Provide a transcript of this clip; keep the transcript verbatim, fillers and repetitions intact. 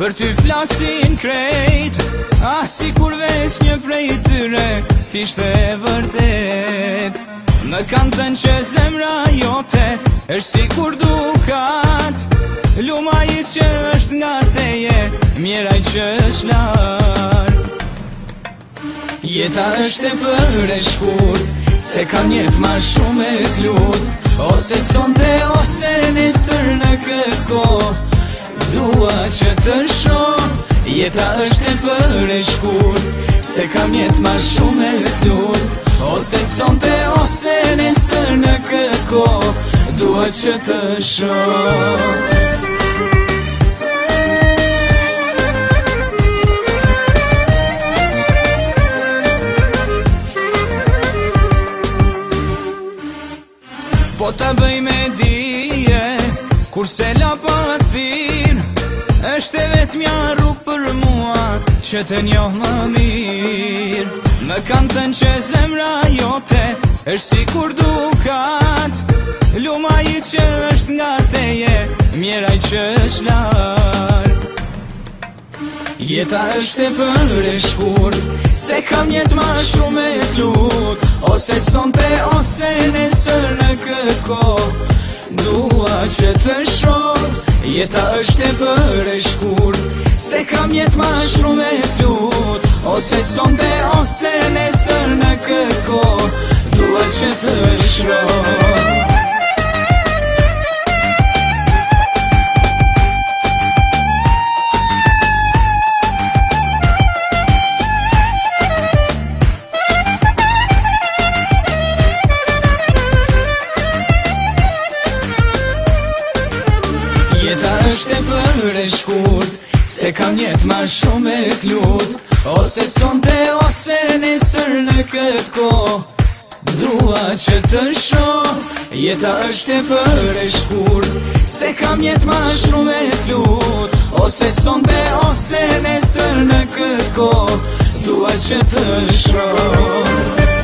Për ty flasin krejt, ah si kur veç një prej tyre t'ishte e vërtet. Më kanë thënë që zemra jote është si kur dukat, lumaj që është nga teje, mjeraj që është larg. Jeta është e për e shkurt, se kam jet ma shumë e t'lut, ose sonte ose nesër në këtë kohë dua që të shoh. Jeta është e për e shkurt, se kam jet ma shumë e t'lut, ose sonte ose nesër në këtë kohë dua që të shoh. Po ta bëj me dije, kurse la pa t'thirë, është e vetëmja rrugë për mua që të njoh më mirë. Më kanë thënë që zemra jote është si kur dukat, lumaj që është nga teje, mjeraj që është larg. Jeta është e për e shkurt, se kam jet ma shumë e t'lut, ose sonte ose nesër në këtë kohë dua që të shoh. Jeta është e për e shkurt, se kam jet ma shumë e t'lut, ose sonte ose nesër në këtë kohë dua që të shoh. Jeta është e për e shkurt, se kam jet ma shumë e t'lut, ose sonte ose nesër në këtë kohë dua që të shoh. Jeta është e për e shkurt, se kam jet ma shumë e t'lut, ose sonte ose nesër në këtë kohë dua që të shoh.